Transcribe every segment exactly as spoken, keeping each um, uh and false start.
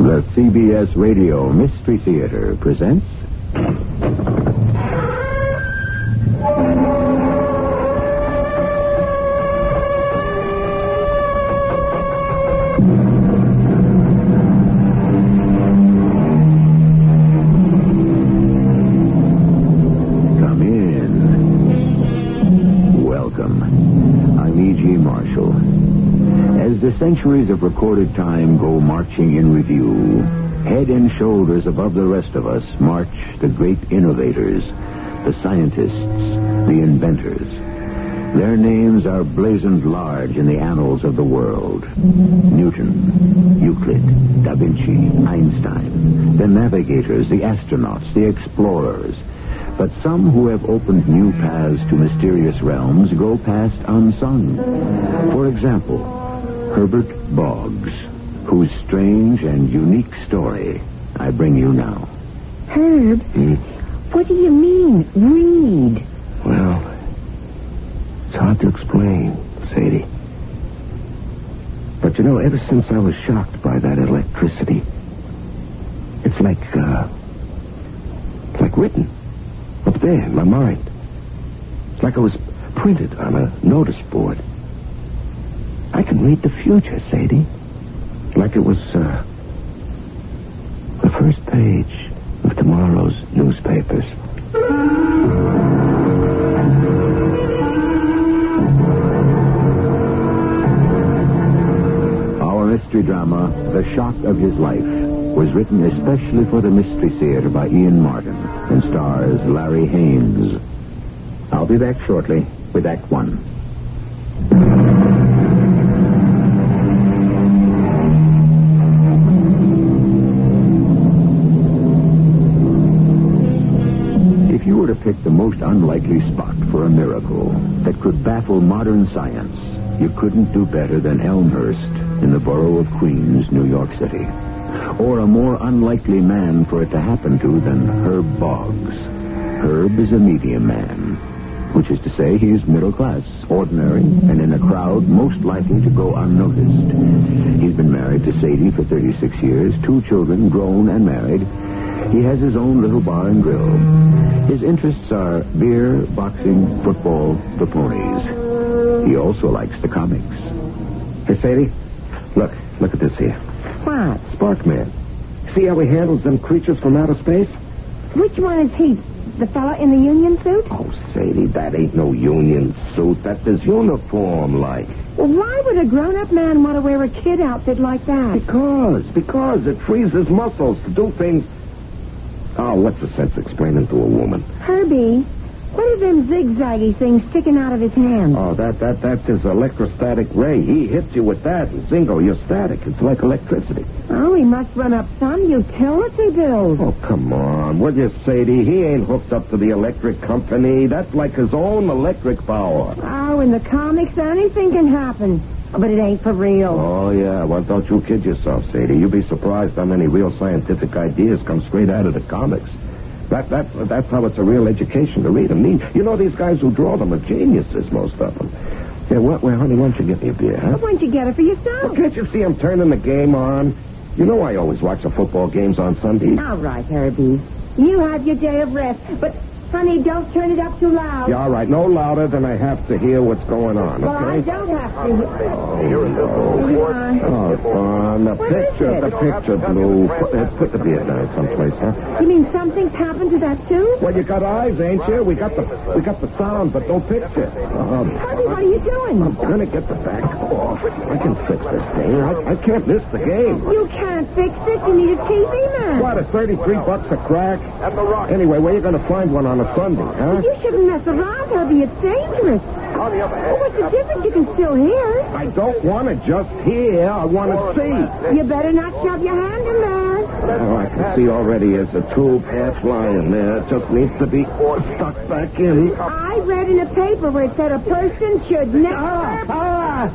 The C B S Radio Mystery Theater presents... Come in. Welcome. I'm E G. Marshall. As the centuries of recorded time go marching in review, head and shoulders above the rest of us march the great innovators, the scientists, the inventors. Their names are blazoned large in the annals of the world. Newton, Euclid, Da Vinci, Einstein, the navigators, the astronauts, the explorers. But some who have opened new paths to mysterious realms go past unsung. For example, Herbert Boggs, whose strange and unique story I bring you now. Herb, Hmm? what do you mean, read? Well, it's hard to explain, Sadie. But you know, ever since I was shocked by that electricity, it's like, uh, it's like written up there in my mind. It's like it was printed on a notice board. I can read the future, Sadie. Like it was, uh, the first page of tomorrow's newspapers. Our mystery drama, The Shock of His Life, was written especially for the Mystery Theater by Ian Martin and stars Larry Haynes. I'll be back shortly with Act One. If you were to pick the most unlikely spot for a miracle that could baffle modern science, you couldn't do better than Elmhurst in the borough of Queens, New York City. Or a more unlikely man for it to happen to than Herb Boggs. Herb is a medium man, which is to say he is middle class, ordinary, and in a crowd most likely to go unnoticed. He's been married to Sadie for thirty-six years, two children, grown and married. He has his own little bar and grill. His interests are beer, boxing, football, the ponies. He also likes the comics. Hey, Sadie, look, look at this here. What? Sparkman. See how he handles them creatures from outer space? Which one is he? The fella in the union suit? Oh, Sadie, that ain't no union suit. That's his uniform, like. Well, why would a grown-up man want to wear a kid outfit like that? Because, because it frees his muscles to do things. Oh, what's the sense explaining to a woman? Herbie, what are them zigzaggy things sticking out of his hands? Oh, that, that, that's his electrostatic ray. He hits you with that, and zingo, you're static. It's like electricity. Oh, he must run up some utility bills. Oh, come on. Will you, Sadie? He ain't hooked up to the electric company. That's like his own electric power. Oh, in the comics, anything can happen. But it ain't for real. Oh, yeah. Well, don't you kid yourself, Sadie. You'd be surprised how many real scientific ideas come straight out of the comics. That, that, that's how it's a real education to read them. You know, these guys who draw them are geniuses, most of them. Yeah, well, well honey, why don't you get me a beer, huh? Why don't you get it for yourself? Well, can't you see I'm turning the game on? You know I always watch the football games on Sundays. All right, Herbie. You have your day of rest, but... Honey, don't turn it up too loud. Yeah, all right. No louder than I have to hear what's going on, well, okay? I don't have to. Oh, no. Oh, Fawn, the What picture, is it? the picture, Blue. Put, uh, put the beer down someplace, huh? You mean something's happened to that, too? Well, you got eyes, ain't you? We got the we got the sound, but no picture. Um, Herbie, what are you doing? I'm gonna get the back off. I can fix this thing. I, I can't miss the game. You can't fix it. You need a T V man. What, a thirty-three bucks a crack? Anyway, where you gonna find one on a Sunday, huh? You shouldn't mess around, Herbie. It's dangerous. Oh, what's the difference? You can still hear. I don't want to just hear. I want to see. You better not shove your hand in there. Oh, I can see already there's a tube half flying there. It just needs to be stuck back in. I read in a paper where it said a person should never... Ah, ah.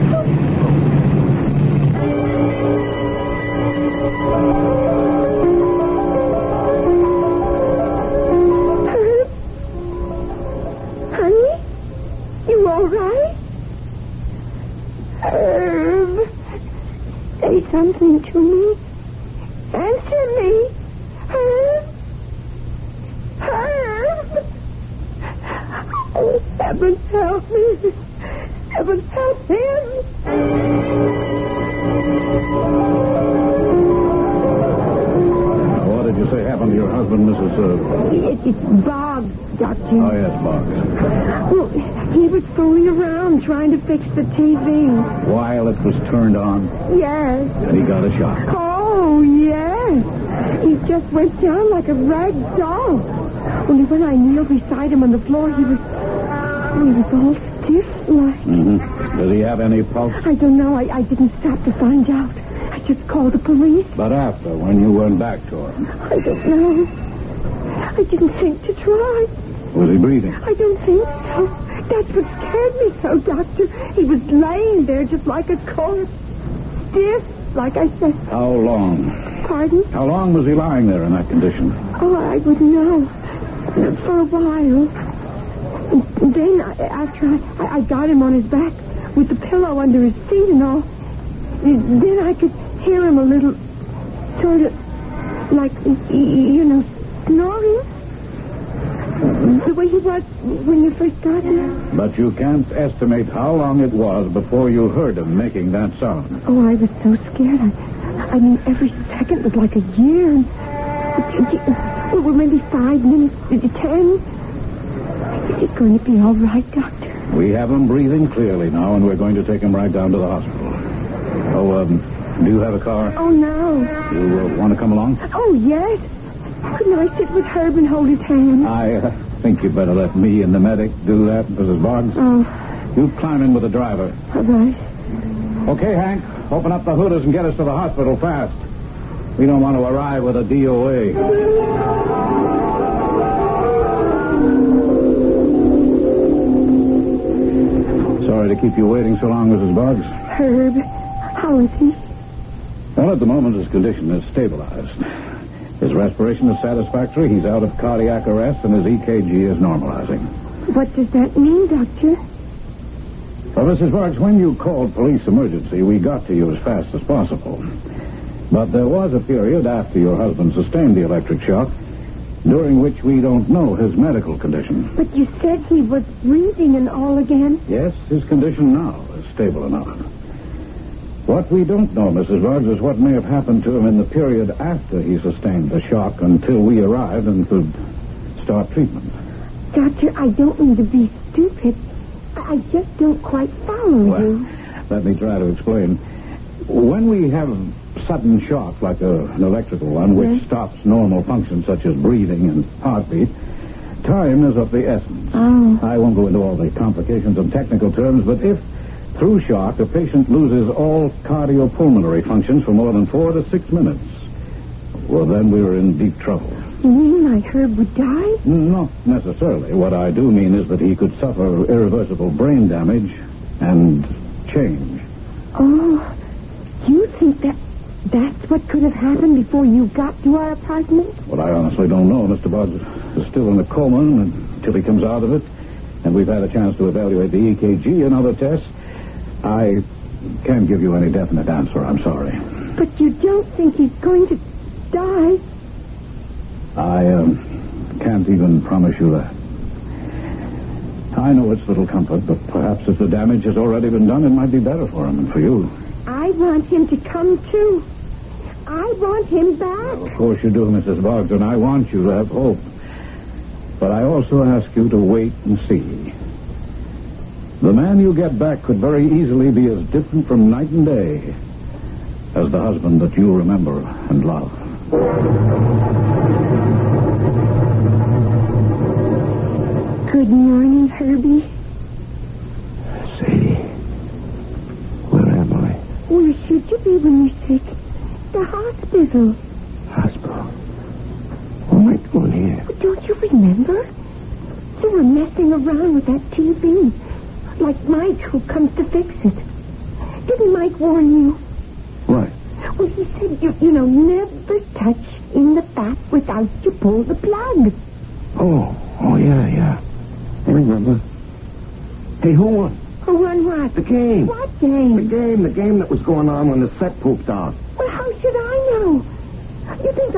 Honey? You all right? Herb, say something to me. Answer me. Herb. Herb. Oh, heavens help me. Heavens help him. Now, what did you say happened to your husband, Missus Uh... It, it's Bob, Doctor. Oh, yes, Boggs. Well, he was fooling around trying to fix the T V. While it was turned on, Yes. and he got a shock. Oh, yes. He just went down like a rag doll. Only when I kneeled beside him on the floor, he was... He was all stiff like. Mm-hmm. Does he have any pulse? I don't know. I, I didn't stop to find out. I just called the police. But after, when you went back to him, I don't know. I didn't think to try. was he breathing? I don't think so. That's what scared me so, Doctor. He was laying there just like a corpse. Stiff, like I said. How long? Pardon? How long was he lying there in that condition? Oh, I wouldn't know. For a while. And then, I, after I, I got him on his back with the pillow under his feet and all, then I could hear him a little, sort of, like, you know, snoring. The way he was when you first got him. But you can't estimate how long it was before you heard him making that sound. Oh, I was so scared. I, I mean, every second was like a year. Well, maybe five minutes, ten. Is it going to be all right, Doctor? We have him breathing clearly now, and we're going to take him right down to the hospital. Oh, um, do you have a car? Oh, no. You uh, want to come along? Oh, yes. Couldn't I sit with Herb and hold his hand? I uh, think you'd better let me and the medic do that, Missus Boggs. Oh. You climb in with the driver. All right. Okay, Hank. Open up the hooders and get us to the hospital fast. We don't want to arrive with a D O A. Sorry to keep you waiting so long, Missus Boggs. Herb, how is he? Well, at the moment, his condition is stabilized. His respiration is satisfactory. He's out of cardiac arrest, and his E K G is normalizing. What does that mean, Doctor? Well, Missus Boggs, when you called police emergency, we got to you as fast as possible. But there was a period after your husband sustained the electric shock, during which we don't know his medical condition. But you said he was breathing and all again. Yes, his condition now is stable enough. What we don't know, Missus Boggs, is what may have happened to him in the period after he sustained the shock until we arrived and could start treatment. Doctor, I don't mean to be stupid. I just don't quite follow Well, you. let me try to explain. When we have sudden shock, like a, an electrical one, which Yes. stops normal functions such as breathing and heartbeat, time is of the essence. Oh. I won't go into all the complications of technical terms, but if, through shock, a patient loses all cardiopulmonary functions for more than four to six minutes, well, then we're in deep trouble. You mean my Herb would die? Not necessarily. What I do mean is that he could suffer irreversible brain damage and change. Oh, you think that that's what could have happened before you got to our apartment? Well, I honestly don't know. Mister Boggs is still in a coma until he comes out of it, and we've had a chance to evaluate the E K G and other tests. I can't give you any definite answer. I'm sorry. But you don't think he's going to die? I um, can't even promise you that. I know it's little comfort, but perhaps if the damage has already been done, it might be better for him and for you. I want him to come too. I want him back. Well, of course you do, Missus Boggs, and I want you to have hope. But I also ask you to wait and see. The man you get back could very easily be as different from night and day as the husband that you remember and love. Good morning, Herbie. Say, where am I? Where should you be when you're sick? The hospital. Hospital. What am I doing here? But don't you remember? You were messing around with that T V. Like Mike, who comes to fix it. Didn't Mike warn you? What? Well, he said, you, you know, never touch in the back without you pull the plug. Oh, oh, yeah, yeah. I remember. Hey, who won? Who won what? The game. What The game? game, the game that was going on when the set pooped out. Well, how should I know?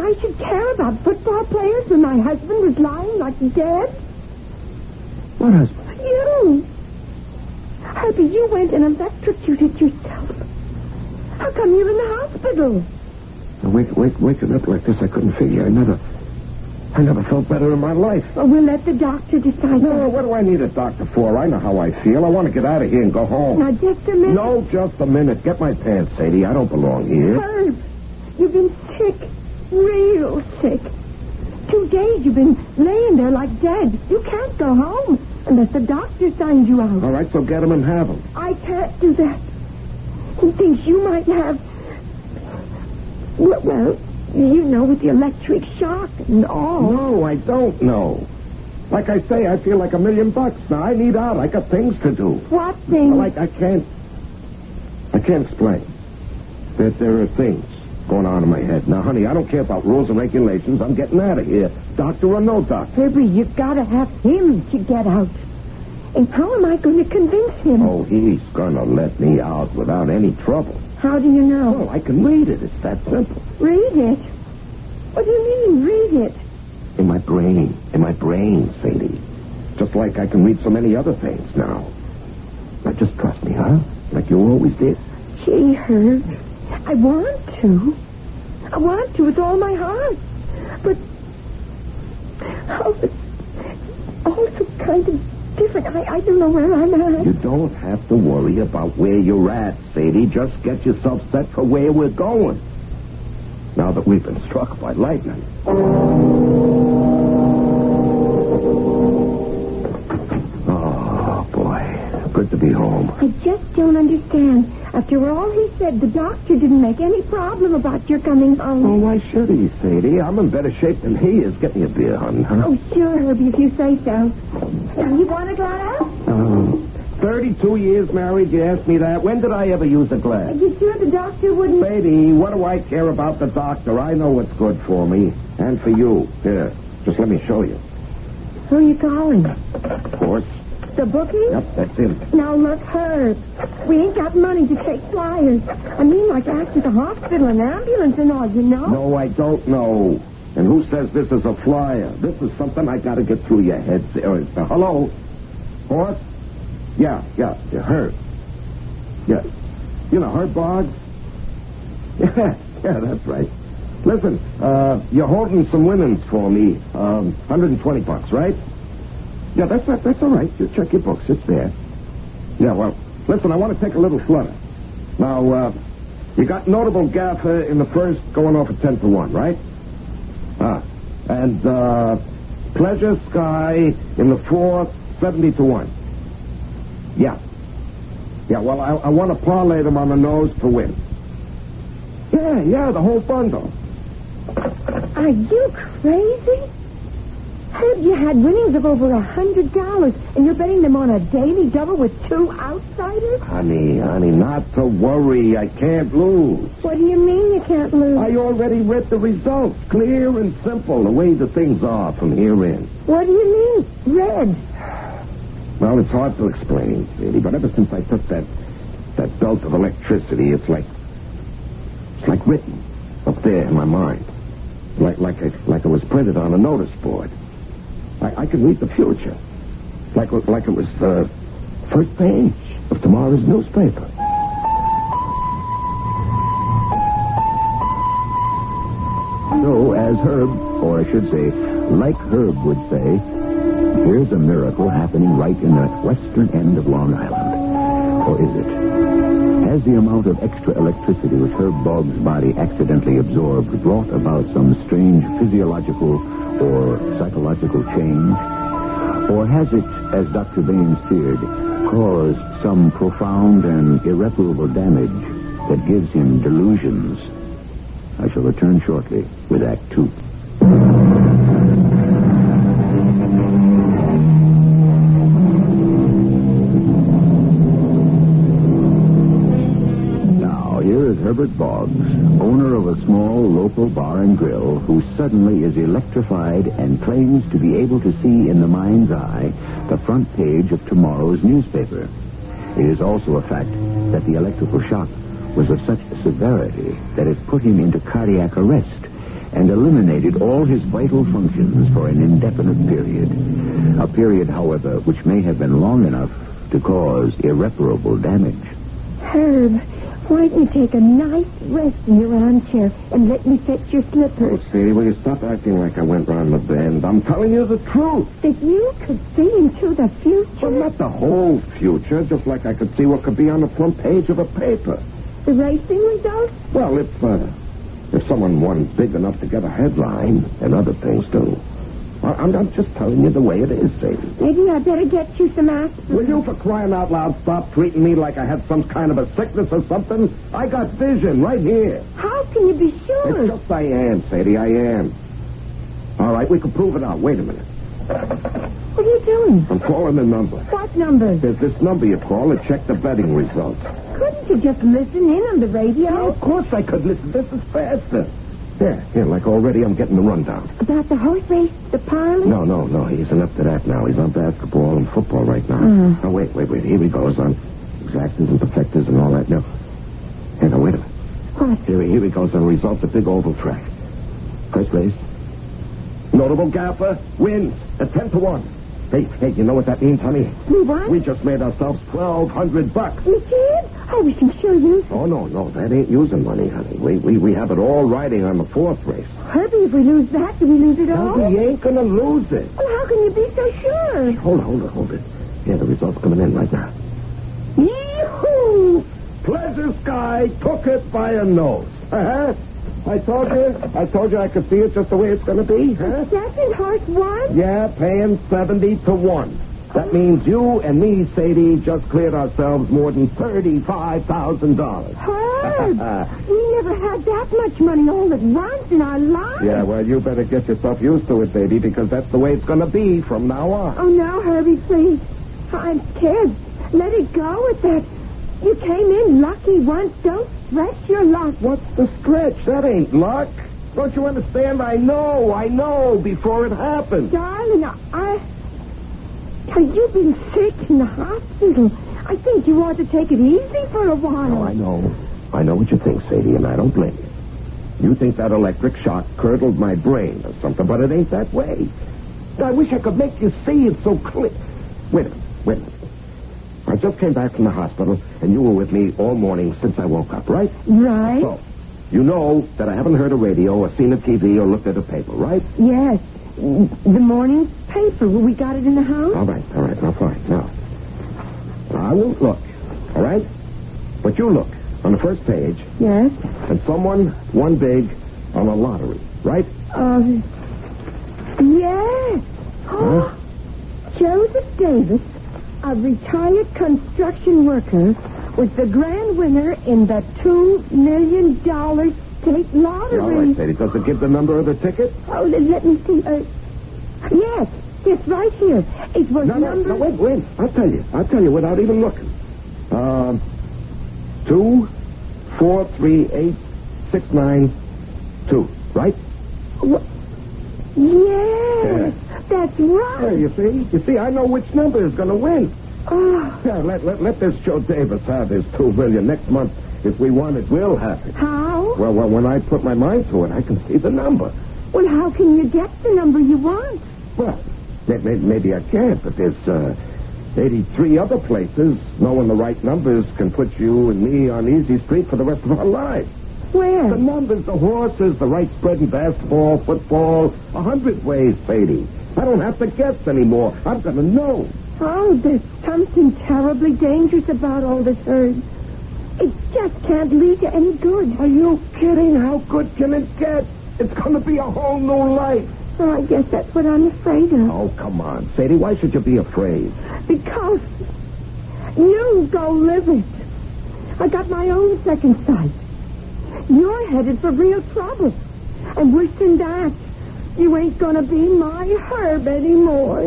I should care about football players when my husband was lying like dead? What husband? You. Herbie, you went and electrocuted yourself. How come you're in the hospital? Wake, wake, waking up like this, I couldn't figure. I never, I never felt better in my life. Well, we'll let the doctor decide. No, that. what do I need a doctor for? I know how I feel. I want to get out of here and go home. Now, just a minute. No, just a minute. Get my pants, Sadie. I don't belong here. Herb, you've been sick. Real sick. Two days you've been laying there like dead. You can't go home unless the doctor signs you out. All right, so get him and have him. I can't do that. He thinks you might have... Well, well, you know, with the electric shock and all. No, I don't know. Like I say, I feel like a million bucks now. I need out. I got things to do. What things? Like, I can't... I can't explain. There, there are things going on in my head. Now, honey, I don't care about rules and regulations. I'm getting out of here. Doctor or no doctor. Herbie, you've got to have him to get out. And how am I going to convince him? Oh, he's going to let me out without any trouble. How do you know? Oh, I can read it. It's that simple. Read it? What do you mean, read it? In my brain. In my brain, Sadie. Just like I can read so many other things now. Now, just trust me, huh? Like you always did. Gee, Herb, I want to. I want to with all my heart. But... Oh, it's also kind of different. I, I don't know where I'm at. You don't have to worry about where you're at, Sadie. Just get yourself set for where we're going. Now that we've been struck by lightning. Oh, boy. Good to be home. I just don't understand. After all he said, the doctor didn't make any problem about your coming home. Oh, why should he, Sadie? I'm in better shape than he is. Get me a beer, hon. Huh? Oh, sure, Herbie, if you say so. Now, you want a glass? Um, thirty-two years married, you asked me that. When did I ever use a glass? Are you sure the doctor wouldn't... Sadie, what do I care about the doctor? I know what's good for me. And for you. Here, just let me show you. Who are you calling? Of course. The bookie? Yep, that's him. Now, look, Herb, we ain't got money to take flyers. I mean, like after the hospital and ambulance and all, you know? No, I don't know. And who says this is a flyer? This is something I got to get through your head. Uh, uh, hello? Horse? Yeah, yeah, yeah, Herb. Yeah. You know, Herb Boggs? Yeah, yeah, that's right. Listen, uh, you're holding some linens for me. Um, one hundred twenty bucks, right? Yeah, that's that's, that's all right. Just check your books. It's there. Yeah, well, listen, I want to take a little flutter. Now, uh, you got notable gaffer in the first going off at ten to one, right? Ah. And, uh, Pleasure Sky in the fourth, seventy to one. Yeah. Yeah, well, I, I want to parlay them on the nose to win. Yeah, yeah, the whole bundle. Are you crazy? Herb, you had winnings of over a hundred dollars, and you're betting them on a daily double with two outsiders? Honey, honey, not to worry. I can't lose. What do you mean you can't lose? I already read the results. Clear and simple, the way the things are from here in. What do you mean, red? Well, it's hard to explain, Sadie, but ever since I took that that belt of electricity, it's like it's like written up there in my mind. Like like I, like it was printed on a notice board. I, I can read the future. Like, like it was the first page of tomorrow's newspaper. So, as Herb, or I should say, like Herb would say, here's a miracle happening right in the western end of Long Island. Or is it? Has the amount of extra electricity which Herb Boggs' body accidentally absorbed brought about some strange physiological or psychological change? Or has it, as Doctor Baines feared, caused some profound and irreparable damage that gives him delusions? I shall return shortly with Act Two. Here is Herbert Boggs, owner of a small local bar and grill, who suddenly is electrified and claims to be able to see in the mind's eye the front page of tomorrow's newspaper. It is also a fact that the electrical shock was of such severity that it put him into cardiac arrest and eliminated all his vital functions for an indefinite period. A period, however, which may have been long enough to cause irreparable damage. Herb, why don't you take a nice rest in your armchair and let me fetch your slippers? Oh, Sadie, will you stop acting like I went round the bend? I'm telling you the truth. That you could see into the future? Well, not the whole future, just like I could see what could be on the front page of a paper. The racing results? Well, if, uh, if someone won big enough to get a headline, and other things do. I'm, I'm just telling you the way it is, Sadie. Maybe I better get you some aspirin. Will you, for crying out loud, stop treating me like I had some kind of a sickness or something? I got vision right here. How can you be sure? It's just I am, Sadie, I am. All right, we can prove it out. Wait a minute. What are you doing? I'm calling the number. What number? There's this number you call to check the betting results. Couldn't you just listen in on the radio? No, of course I could listen. This is faster. Here, here, like already I'm getting the rundown. About the horse race, the parley? No, no, no, he isn't up to that now. He's on basketball and football right now. Mm. Now, wait, wait, wait. Here he goes on exactors and perfectors and all that. No. Hey, now, wait a minute. What? Here, here he goes on results of big oval track. First race. Notable gaffer wins at ten to one. Hey, hey, you know what that means, honey? We what? We just made ourselves twelve hundred bucks. We did? I was sure you... Oh, no, no, that ain't using money, honey. We, we, we have it all riding on the fourth race. Herbie, if we lose that, do we lose it all? No, we ain't gonna lose it. Well, how can you be so sure? Hold it, hold it, hold it. Yeah, the results coming in right now. Yee-hoo! Pleasure Sky took it by a nose. Uh-huh. I told you, I told you I could see it just the way it's gonna be, huh? Second horse won? Yeah, paying seventy to one. That means you and me, Sadie, just cleared ourselves more than thirty-five thousand dollars. Herb! We never had that much money all at once in our lives. Yeah, well, you better get yourself used to it, baby, because that's the way it's going to be from now on. Oh, no, Herbie, please. I'm scared. Let it go with that. You came in lucky once. Don't stretch your luck. What's the stretch? That ain't luck. Don't you understand? I know, I know before it happened. Darling, I... You've been sick in the hospital. I think you ought to take it easy for a while. No, I know. I know what you think, Sadie, and I don't blame you. You think that electric shock curdled my brain or something, but it ain't that way. I wish I could make you see it so clear. Wait a minute, wait a minute. I just came back from the hospital, and you were with me all morning since I woke up, right? Right. So, you know that I haven't heard a radio or seen a T V or looked at a paper, right? Yes. The morning paper. We got it in the house? All right, all right, now fine. Now, I won't look, all right? But you look on the first page. Yes. And someone won big on a lottery, right? Um, yes. Huh? Joseph Davis, a retired construction worker, was the grand winner in the two million dollars state lottery. All right, Sadie. Does it give the number of the ticket? Oh, let me see. Uh, yes, it's right here. It was No, no, number... no, wait, wait. I'll tell you. I'll tell you without even looking. Um, two, four, three, eight, six, nine, two, right? Wha- Yes, that's right. There, you see? You see, I know which number is going to win. Oh, Yeah, let, let, let this Joe Davis have his two million next month. If we want it, we'll have it. how? Well, well, when I put my mind to it, I can see the number. Well, how can you get the number you want? Well, may- may- maybe I can't, but there's uh, eighty-three other places. Knowing the right numbers can put you and me on easy street for the rest of our lives. Where? The numbers, the horses, the right spread in basketball, football, a hundred ways, Sadie. I don't have to guess anymore. I'm going to know. Oh, there's something terribly dangerous about all this, Herb. It just can't lead to any good. Are you kidding? How good can it get? It's going to be a whole new life. Well, I guess that's what I'm afraid of. Oh, come on, Sadie. Why should you be afraid? Because you go live it. I got my own second sight. You're headed for real trouble. And worse than that, you ain't gonna be my Herb anymore.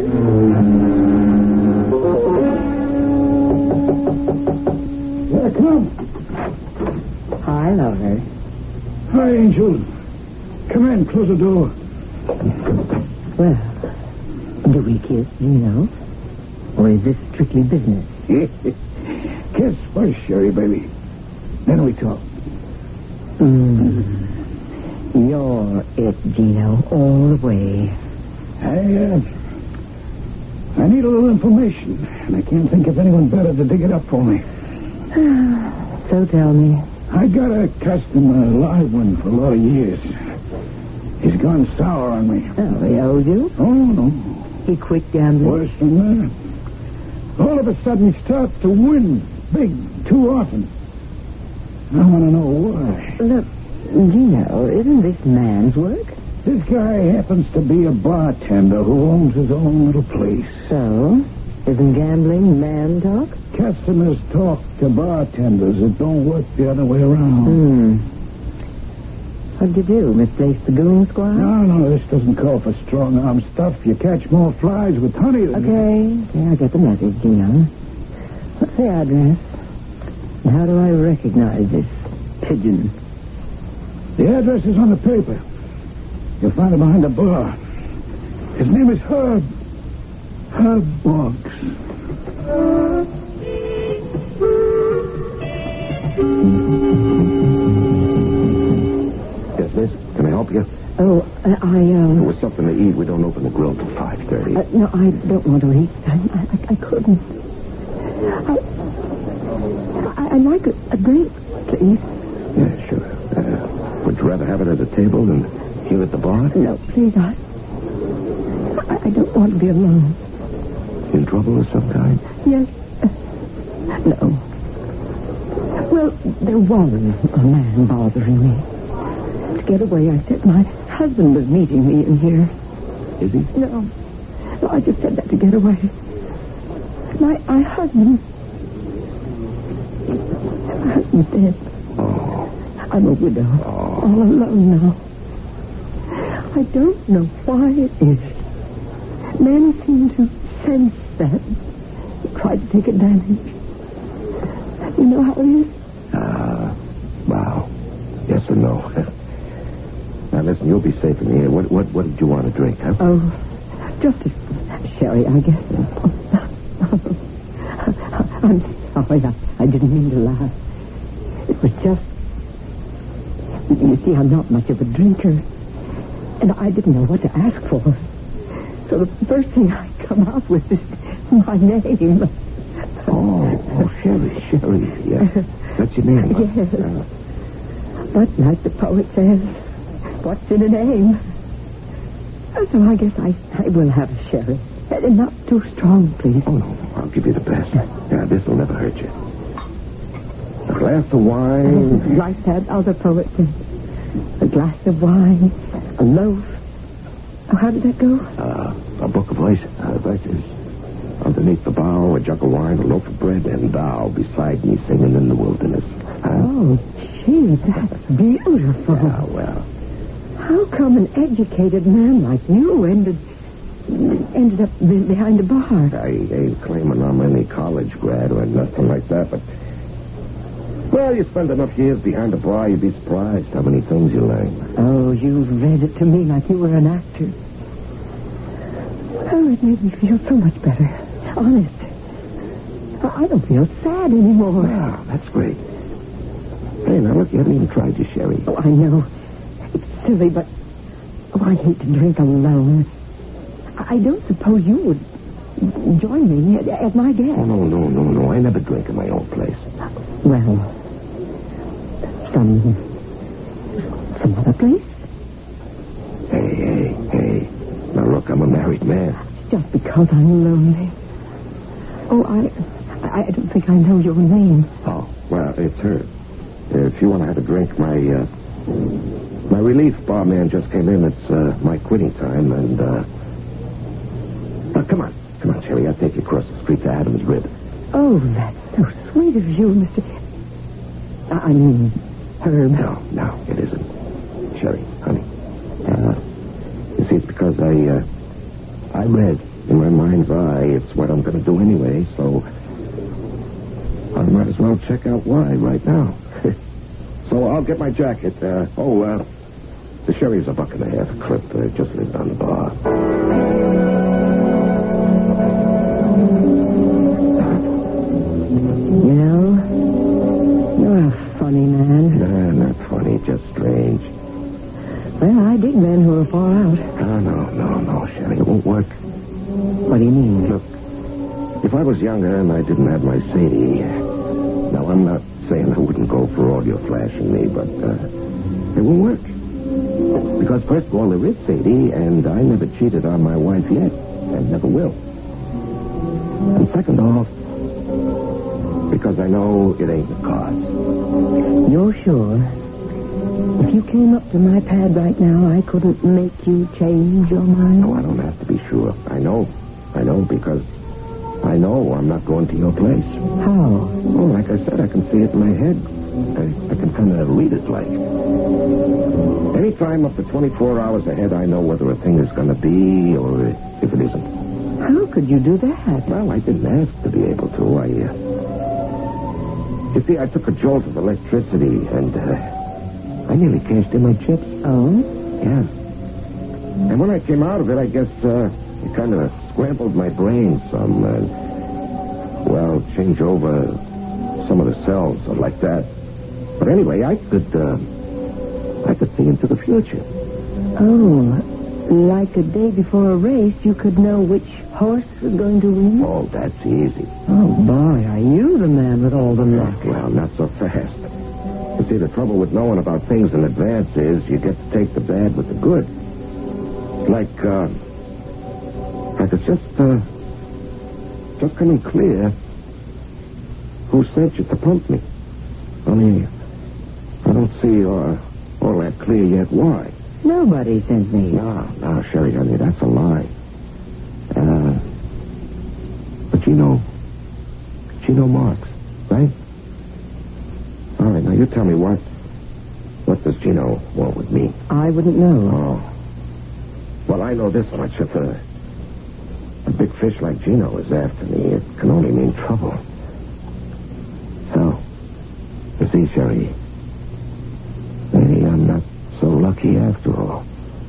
Yeah, come. Hi, lover. Hi, Angel. Come in, close the door. Well, do we kiss, you know? Or is this strictly business? Kiss first, Sherry, baby. Then we talk. Mm. You're it, Gino, all the way. I, uh, I need a little information, and I can't think of anyone better to dig it up for me. So tell me. I got a customer, a live one, for a lot of years. He's gone sour on me. Oh, he owed you? Oh, no. He quit gambling? Worse than that. All of a sudden, he starts to win big too often. I want to know why. Look, Gino, isn't this man's work? This guy happens to be a bartender who owns his own little place. So, isn't gambling man talk? Customers talk to bartenders. It don't work the other way around. Hmm. What'd you do? Misplace the goon squad? No, no, this doesn't call for strong-arm stuff. You catch more flies with honey than... Okay, yeah, I got the message, Gino. What's the address? And how do I recognize this pigeon? The address is on the paper. You'll find it behind the bar. His name is Herb. Herb Boggs. Yes, miss? Can I help you? Oh, uh, I, um... There was something to eat. We don't open the grill till five thirty. Uh, no, I don't want to eat. I, I, I couldn't. I, I, I'd like a, a drink, please. Yeah, sure. Uh, would you rather have it at the table than here at the bar? No, please, I... I, I don't want to be alone. In trouble of some kind? Yes. No. Well, there was a man bothering me. To get away, I said my husband was meeting me in here. Is he? No. No, I just said that to get away. My, my husband... My husband's dead. Oh. I'm a widow. Oh. All alone now. I don't know why it is. Men seem to sense that. Try to take advantage. You know how it is? Uh, wow. Yes or no? Now, listen, you'll be safe in here. What what, what did you want to drink, huh? Oh, just a sherry, I guess. I'm sorry. I, I didn't mean to laugh. It was just... You see, I'm not much of a drinker. And I didn't know what to ask for. So the first thing I come out with is my name. Oh, oh, Sherry, Sherry. Yeah. That's your name, huh? Yes. Uh, But like the poet says, what's in a name? So I guess I, I will have a sherry. And not too strong, please. oh, no. I'll give you the best. Yeah, this will never hurt you. A glass of wine. Like that other poet said. A glass of wine, a loaf. Oh, how did that go? Uh, a book of verse, uh, verses. Underneath the bough, a jug of wine, a loaf of bread, and thou beside me singing in the wilderness. Huh? Oh, gee, that's beautiful. Yeah, well. How come an educated man like you ended ended up be- behind a bar? I ain't claiming I'm any college grad or nothing like that, but... Well, you spend enough years behind a bar, you'd be surprised how many things you learn. Oh, you read it to me like you were an actor. Oh, it made me feel so much better. Honest. I I don't feel sad anymore. Wow, that's great. Hey, now look, you haven't even tried your sherry. Oh, I know. It's silly, but... Oh, I hate to drink alone. I I don't suppose you would join me as my guest. Oh, no, no, no, no. I never drink in my own place. Well, some... some other place? Hey, hey, hey. Now, look, I'm a married man. Just because I'm lonely. Oh, I... I, I don't think I know your name. Oh, well, it's her. If you want to have a drink, my, uh... my relief barman just came in. It's, uh, my quitting time, and, uh... Now, come on. Come on, Sherry. I'll take you across the street to Adam's Rib. Oh, that's so sweet of you, Mister... I I mean, Herb. No, no, it isn't. Sherry, honey. Uh, you see, it's because I, uh... I read in my mind's eye it's what I'm going to do anyway, so... I might as well check out why right now. So I'll get my jacket. Uh, oh, uh... the sherry's a buck and a half clip. Uh, just lived on the bar. You know, you're a funny man. Nah, not funny, just strange. Well, I dig men who are far out. No, no, no, no, Sherry. It won't work. What do you mean? Look, if I was younger and I didn't have my Sadie... Now, I'm not saying I wouldn't go for all you're flashing me, but uh, it won't work. Because first of all, there is Sadie, and I never cheated on my wife yet, and never will. And second off, because I know it ain't the cards. You're sure? If you came up to my pad right now, I couldn't make you change your mind? No, I don't have to be sure. I know. I know because I know I'm not going to your place. How? Oh, like I said, I can see it in my head. I, I can kind of read it like. Anytime up to twenty-four hours ahead, I know whether a thing is going to be or if it isn't. How could you do that? Well, I didn't ask to be able to. I, uh... You see, I took a jolt of electricity and, uh... I nearly cashed in my chips. Oh? Yeah. And when I came out of it, I guess, uh... it kind of scrambled my brain some, uh... well, change over some of the cells or like that. But anyway, I could, uh... I could see into the future. Oh, like a day before a race, you could know which horse was going to win? Oh, that's easy. Oh, boy, are you the man with all the luck. Well, not so fast. You see, the trouble with knowing about things in advance is you get to take the bad with the good. It's like, uh... like it's just, uh... just coming clear who sent you to pump me. Only, I don't see, uh... all that clear yet why. Nobody sent me. No, no, Sherry, honey, that's a lie. Uh, but you know, Gino Marks, right? All right, now you tell me what, what does Gino want with me? I wouldn't know. Oh. Well, I know this much. If a, a big fish like Gino is after me, it can only mean trouble. So, you see, Sherry, maybe I'm not so lucky after all.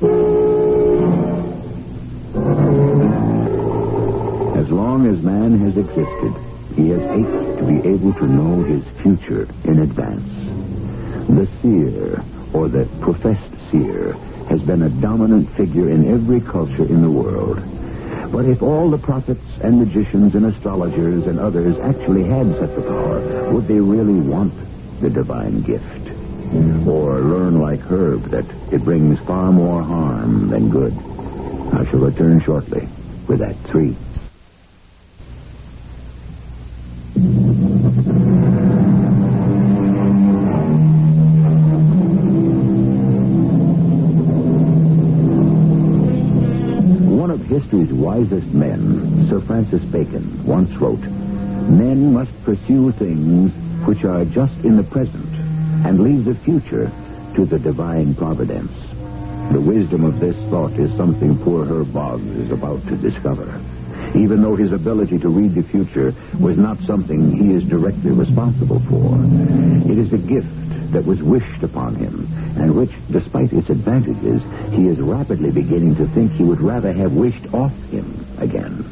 As long as man has existed, he has ached to be able to know his future in advance. The seer, or the professed seer, has been a dominant figure in every culture in the world. But if all the prophets and magicians and astrologers and others actually had such a power, would they really want the divine gift? Or learn like Herb that it brings far more harm than good? I shall return shortly with Act Three. One of history's wisest men, Sir Francis Bacon, once wrote, "Men must pursue things which are just in the present, and leave the future to the divine providence." The wisdom of this thought is something poor Herb Boggs is about to discover. Even though his ability to read the future was not something he is directly responsible for, it is a gift that was wished upon him, and which, despite its advantages, he is rapidly beginning to think he would rather have wished off him again.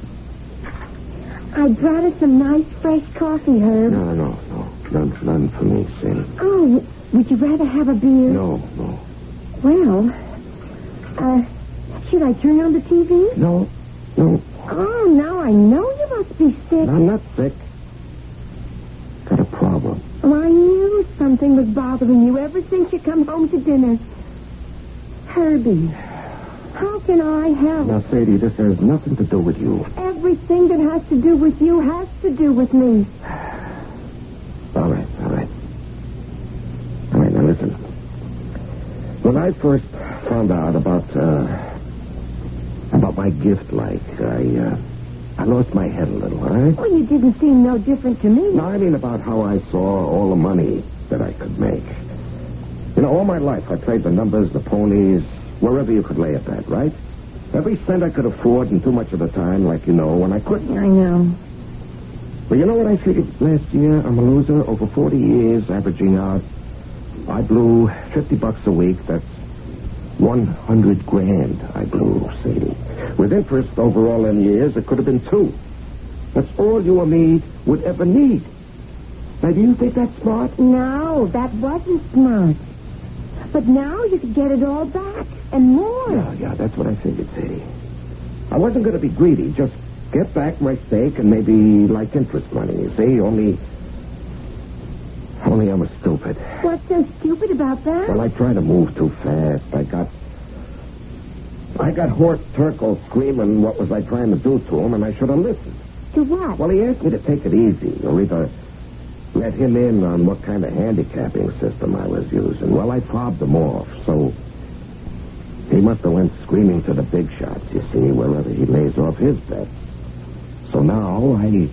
I brought us some nice fresh coffee, Herb. No, no, no. None, none for me, Sadie. Oh, would you rather have a beer? No, no. Well, uh, should I turn on the T V? No, no. Oh, now I know you must be sick. I'm not sick. Got a problem. Well, I knew something was bothering you ever since you come home to dinner. Herbie, how can I help? Now, Sadie, this has nothing to do with you. Everything that has to do with you has to do with me. All right, all right. All right, now listen. When I first found out about, uh, about my gift, like, I, uh, I lost my head a little, all right? Well, you didn't seem no different to me. No, I mean about how I saw all the money that I could make. You know, all my life I played the numbers, the ponies, wherever you could lay it at, right? Every cent I could afford and too much of the time, like you know, when I couldn't. I know. Well, you know what I figured last year? I'm a loser. Over forty years, averaging out, I blew fifty bucks a week. That's one hundred grand I blew, Sadie. With interest over all them years, it could have been two. That's all you or me would ever need. Now, do you think that's smart? No, that wasn't smart. But now you could get it all back and more. Yeah, yeah, that's what I figured, Sadie. I wasn't going to be greedy. Just get back my stake and maybe like interest money, you see? Only... Only I was stupid. What's so stupid about that? Well, I tried to move too fast. I got... I got Horst Turkle screaming what was I trying to do to him, and I should have listened. To what? Well, he asked me to take it easy, or either let him in on what kind of handicapping system I was using. Well, I fobbed him off, so he must have went screaming to the big shots, you see, wherever he lays off his bets. So now I...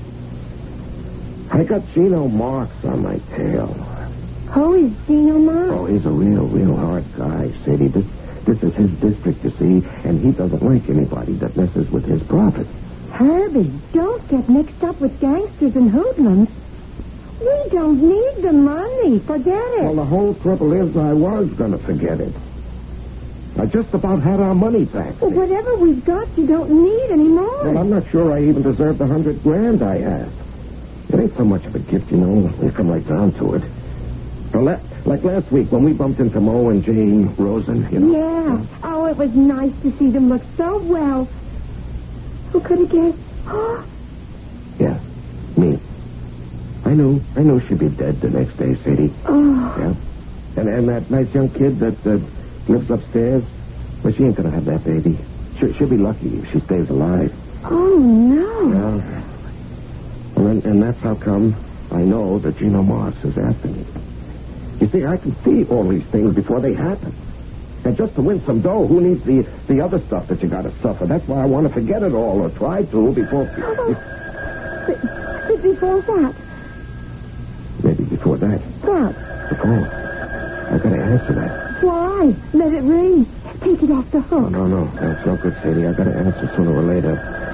I got Gino Marks on my tail. Who is Gino Marks? Oh, he's a real, real hard guy, Sadie. This, this is his district, you see, and he doesn't like anybody that messes with his profits. Herbie, don't get mixed up with gangsters and hoodlums. We don't need the money. Forget it. Well, the whole trouble is I was going to forget it. I just about had our money back. Well, whatever we've got, you don't need anymore. Well, I'm not sure I even deserve the hundred grand I have. It ain't so much of a gift, you know, when you come right down to it. Well, la- like last week when we bumped into Mo and Jane Rosen, you know. Yeah. Oh, it was nice to see them look so well. Who could have guessed? Yeah, me. I knew. I knew she'd be dead the next day, Sadie. Oh. Yeah. And and that nice young kid that uh, lives upstairs, well, she ain't gonna have that baby. She, she'll be lucky if she stays alive. Oh, no. Yeah. And, and that's how come I know that Gino Marks is after me. You see, I can see all these things before they happen. And just to win some dough, who needs the the other stuff that you got to suffer? That's why I want to forget it all, or try to, before... Oh. Be- before what? Maybe before that. What? The phone. I got to answer that. Why? Let it ring. Take it off the hook. Oh, no, no. That's no good, Sadie. I got to answer sooner or later.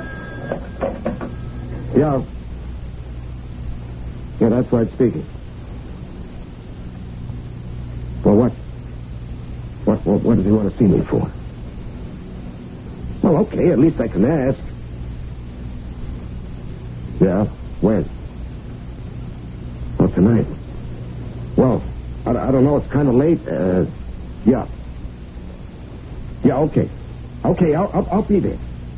Yeah. Yeah, that's right speaking. Well, what? What, what? What does he want to see me for? Well, okay, at least I can ask. Yeah, when? Well, tonight. Well, I, I don't know, it's kind of late. Uh, yeah. Yeah, okay. Okay, I'll, I'll, I'll be there.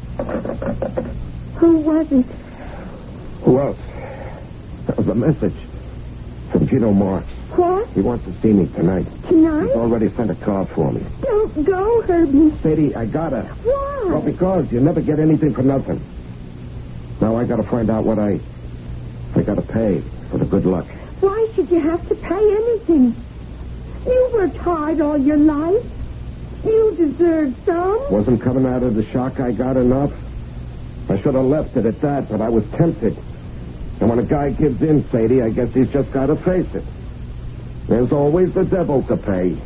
Who was it? Who else? That was a message from Gino Marks. What? He wants to see me tonight. Tonight? He's already sent a card for me. Don't go, Herbie. Sadie, I gotta. Why? Well, because you never get anything for nothing. Now I gotta find out what I... I gotta pay for the good luck. Why should you have to pay anything? You worked hard all your life. You deserve some. Wasn't coming out of the shock I got enough? I should have left it at that, but I was tempted. And when a guy gives in, Sadie, I guess he's just gotta face it. There's always the devil to pay.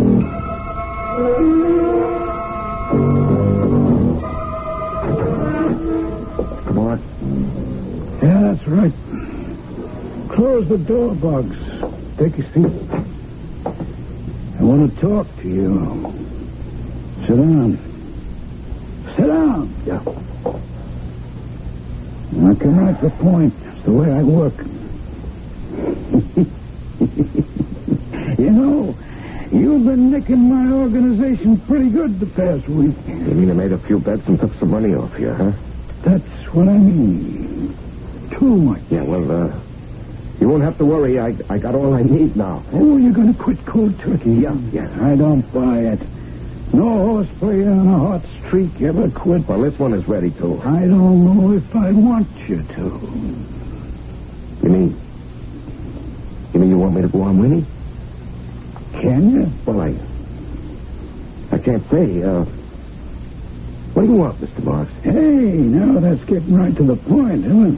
Come on. Yeah, that's right. Close the door, Bugs. Take a seat. I want to talk to you. Sit down. Sit down. Yeah. I'll come right to the point. It's the way I work. You know, you've been nicking my organization pretty good the past week. You mean I made a few bets and took some money off you, huh? That's what I mean. Too much. Yeah, well, uh, you won't have to worry. I I got all I need now. Oh, you're going to quit cold turkey? Yeah, yeah. I don't buy it. No horseplay on a hot streak ever quit. Well, this one is ready, too. I don't know if I want you to. You mean... You mean you want me to go on winning? Can you? Well, I... I can't say. Uh, what do you want, Mister Marks? Hey, now that's getting right to the point, isn't it?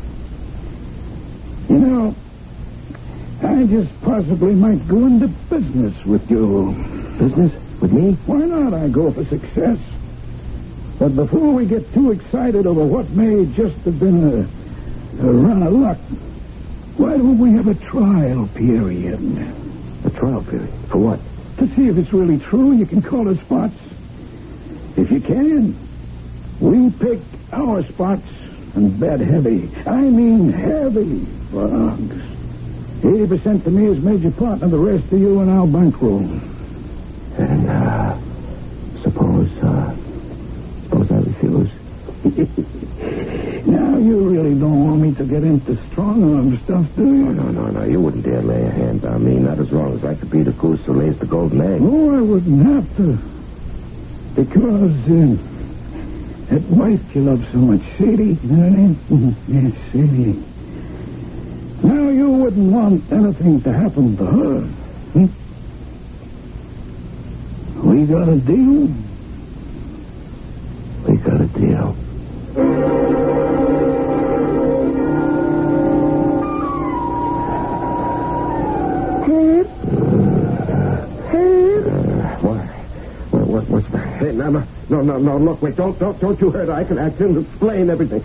You know, I just possibly might go into business with you. Business? With me? Why not? I go for success. But before we get too excited over what may just have been a, a run of luck, why don't we have a trial period? A trial period? For what? To see if it's really true, you can call it spots. If you can, we pick our spots and bet heavy. I mean heavy, Bugs. Eighty percent to me as major partner, the rest to you and our bankroll. And, uh, suppose, uh, suppose I refuse. Now, you really don't want me to get into strong-arm stuff, do you? No, no, no, no. You wouldn't dare lay a hand on me, not as long as I could be the goose who lays the golden egg. Oh, I wouldn't have to. Because, uh, that wife you love so much, Sadie, you know her name? Mm-hmm. Yes, Sadie. Now, you wouldn't want anything to happen to her. Hmm? We got a deal? We got a deal. Herb? Herb? What? What, what, what's that? Hey, no, no, no, no, no, look, wait, don't, don't, don't you hurt her. I can, I can explain everything.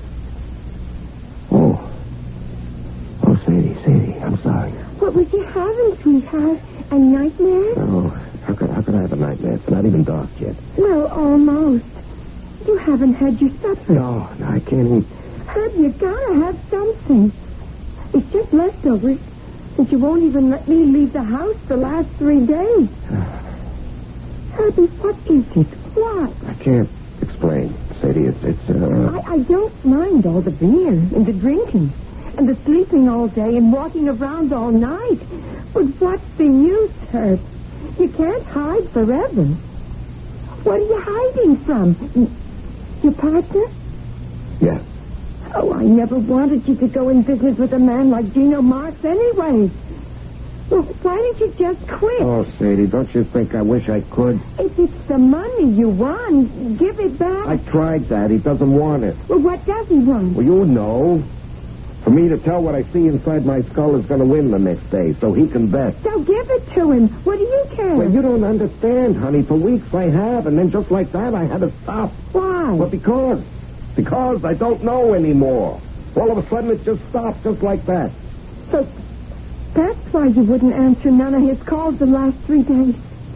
Oh. Oh, Sadie, Sadie, I'm sorry. What was you having, sweetheart? A nightmare? Oh, how could, how could I have a nightmare? It's not even dark yet. Well, almost. You haven't had your supper. No, no, I can't eat. Herb, you gotta have something. It's just leftovers. And you won't even let me leave the house the last three days. Herbie, what is it? What? I can't explain, Sadie. It's, it's, uh... I, I don't mind all the beer and the drinking and the sleeping all day and walking around all night. But what's the use, Herb? You can't hide forever. What are you hiding from? Your partner? Yeah. Oh, I never wanted you to go in business with a man like Gino Marks anyway. Well, why didn't you just quit? Oh, Sadie, don't you think I wish I could? If it's the money you want, give it back. I tried that. He doesn't want it. Well, what does he want? Well, you know. For me to tell what I see inside my skull is going to win the next day, so he can bet. So give it to him. What do you care? Well, you don't understand, honey. For weeks I have, and then just like that, I had to stop. Why? Well, because. Because I don't know anymore. All of a sudden, it just stopped just like that. So that's why you wouldn't answer none of his calls the last three days.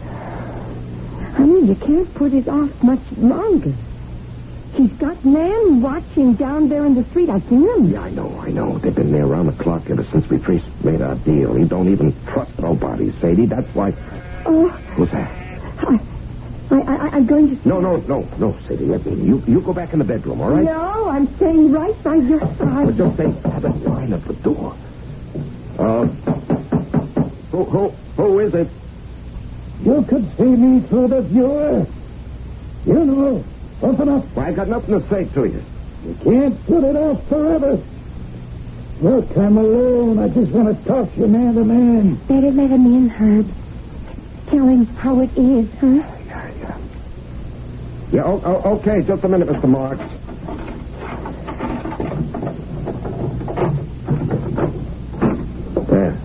I mean, you can't put it off much longer. He's got men watching down there in the street. I've seen them. Yeah, I know, I know. They've been there around the clock ever since we first made our deal. He don't even trust nobody, Sadie. That's why... Oh. Who's that? I, I, I, I'm going to... No, no, no, no, Sadie. Let me. You, you go back in the bedroom, all right? No, I'm staying right by your side. But just stay have a line at the door. Uh, who, who, who is it? You could see me through the viewer. You know, open up. Well, I got nothing to say to you. You can't put it off forever. Look, I'm alone. I just want to talk to you man to man. Better let him in, Herb. Tell him how it is, huh? Yeah, yeah. Yeah, oh, oh, okay. Just a minute, Mister Marks. There.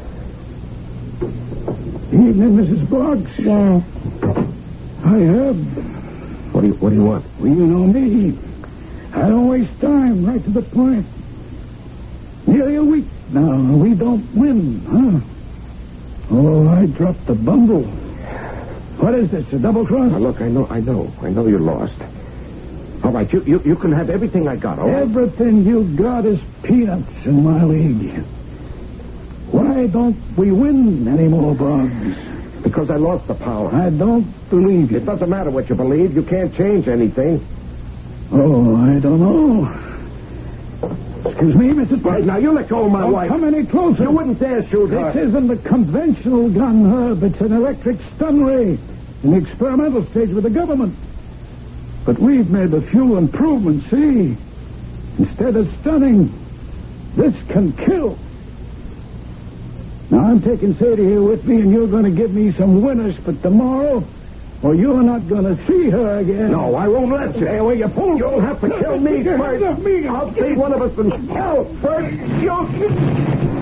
Evening, Missus Boggs. Yes. I have. What do you, what do you want? Well, you know me. I don't waste time. Right to the point. Nearly a week now. We don't win, huh? Oh, I dropped the bundle. What is this, a double cross? Now, look, I know, I know. I know you're lost. All right, you, you, you can have everything I got, all right? Everything you got is peanuts in my league. Why don't we win anymore, Boggs? Because I lost the power. I don't believe you. It doesn't matter what you believe. You can't change anything. Oh, I don't know. Excuse me, Missus Boggs. Right, now, you let go of my Don't wife. come any closer. You wouldn't dare shoot her. This isn't a conventional gun, Herb. It's an electric stun ray in the experimental stage with the government. But we've made a few improvements, see? Instead of stunning, this can kill. Now, I'm taking Sadie here with me, and you're going to give me some winners for tomorrow, or you're not going to see her again. No, I won't let you. Hey, well, you fool. You'll have to kill me first. I'll see one of us in hell first. You'll...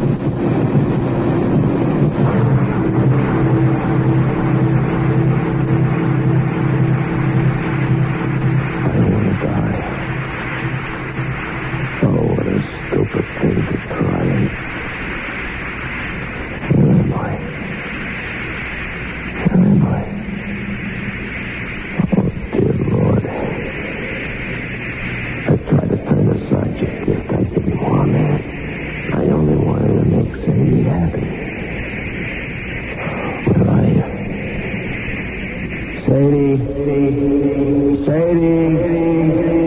I only wanted to make Sadie. Sadie. Sadie.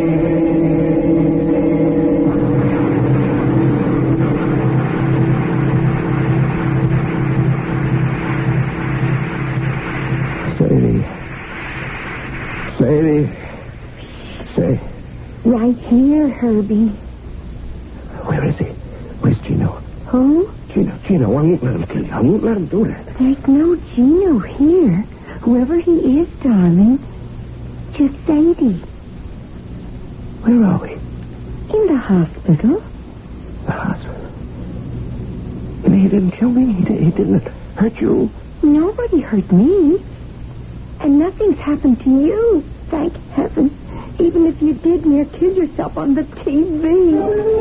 Sadie. Say. Right here, Herbie. Where is he? Where's Gino? Who? Gino. Gino, I won't let him kill you. I won't let him do that. There's no Gino here. Whoever he is, darling. Just Sadie. Where are we? In the hospital. The hospital. And he didn't kill me? He, did, he didn't hurt you? Nobody hurt me. And nothing's happened to you, thank heaven. Even if you did near kill yourself on the T V.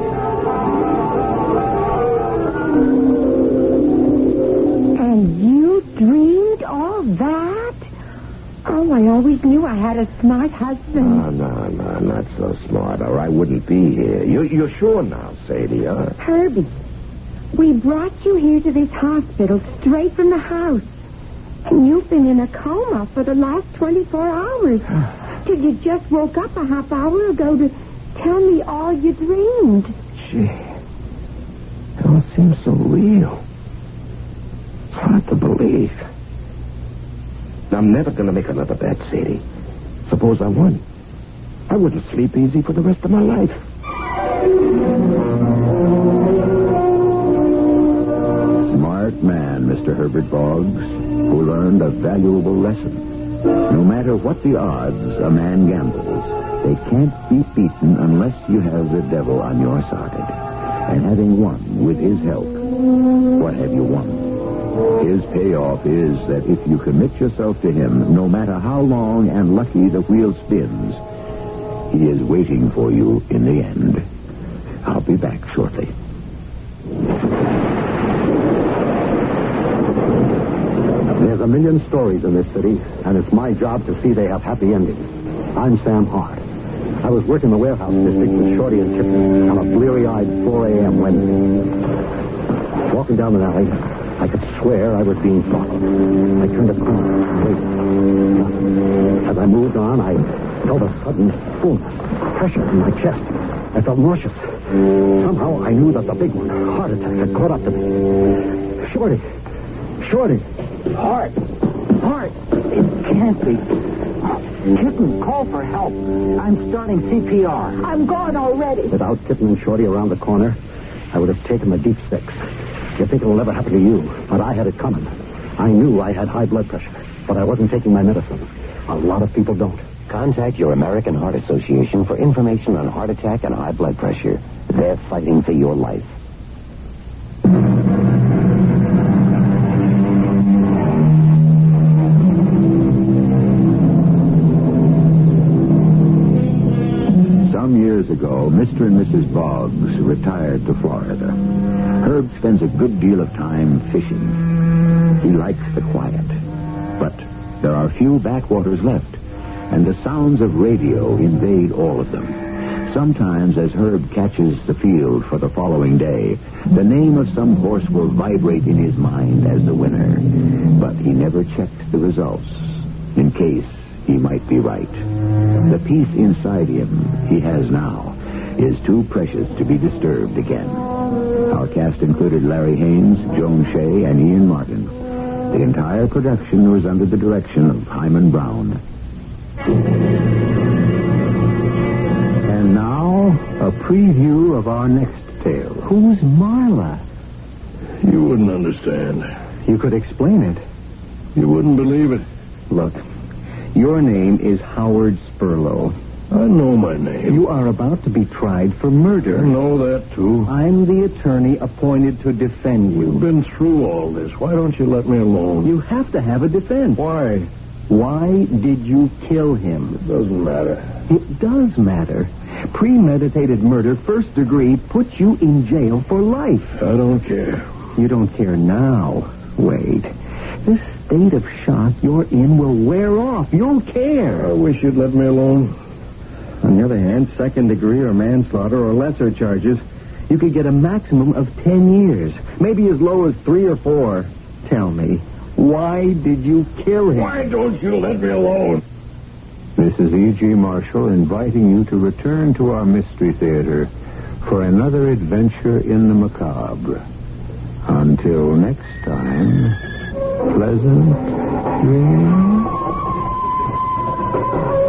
And you dreamed all that? Oh, I always knew I had a smart husband. No, no, no, not so smart, or I wouldn't be here. You, you're sure now, Sadie, huh? Herbie, we brought you here to this hospital straight from the house. And you've been in a coma for the last twenty-four hours. Till you just woke up a half hour ago to tell me all you dreamed. Gee, it all seems so real. It's hard to believe. I'm never going to make another bet, Sadie. Suppose I won. I wouldn't sleep easy for the rest of my life. Smart man, Mister Herbert Boggs, who learned a valuable lesson. No matter what the odds a man gambles, they can't be beaten unless you have the devil on your side. And having won with his help, what have you won? His payoff is that if you commit yourself to him, no matter how long and lucky the wheel spins, he is waiting for you in the end. I'll be back shortly. There's a million stories in this city, and it's my job to see they have happy endings. I'm Sam Hart. I was working the warehouse district with Shorty and Chippy on a bleary-eyed four a.m. Wednesday. Walking down the alley, I could swear I was being followed. I turned a corner, waited. Nothing. As I moved on, I felt a sudden fullness, pressure in my chest. I felt nauseous. Somehow I knew that the big one, heart attack, had caught up to me. Shorty. Shorty. Hart. Hart. It can't be. Kitten, call for help. I'm starting C P R. I'm gone already. Without Kitten and Shorty around the corner, I would have taken the deep six. You think it'll never happen to you, but I had it coming. I knew I had high blood pressure, but I wasn't taking my medicine. A lot of people don't. Contact your American Heart Association for information on heart attack and high blood pressure. They're fighting for your life. Some years ago, Mister and Missus Boggs retired to Florida. Herb spends a good deal of time fishing. He likes the quiet. But there are few backwaters left, and the sounds of radio invade all of them. Sometimes, as Herb catches the field for the following day, the name of some horse will vibrate in his mind as the winner. But he never checks the results, in case he might be right. The peace inside him he has now is too precious to be disturbed again. Our cast included Larry Haynes, Joan Shea, and Ian Martin. The entire production was under the direction of Hyman Brown. And now, a preview of our next tale. Who's Marla? You wouldn't understand. You could explain it. You wouldn't believe it. Look, your name is Howard Spurlow. I know my name. You are about to be tried for murder. I know that, too. I'm the attorney appointed to defend you. You've been through all this. Why don't you let me alone? You have to have a defense. Why? Why did you kill him? It doesn't matter. It does matter. Premeditated murder, first degree, puts you in jail for life. I don't care. You don't care now. Wait. This state of shock you're in will wear off. You'll care. I wish you'd let me alone. On the other hand, second degree or manslaughter or lesser charges, you could get a maximum of ten years. Maybe as low as three or four. Tell me, why did you kill him? Why don't you let me alone? This is E G. Marshall inviting you to return to our Mystery Theater for another adventure in the macabre. Until next time, pleasant dreams.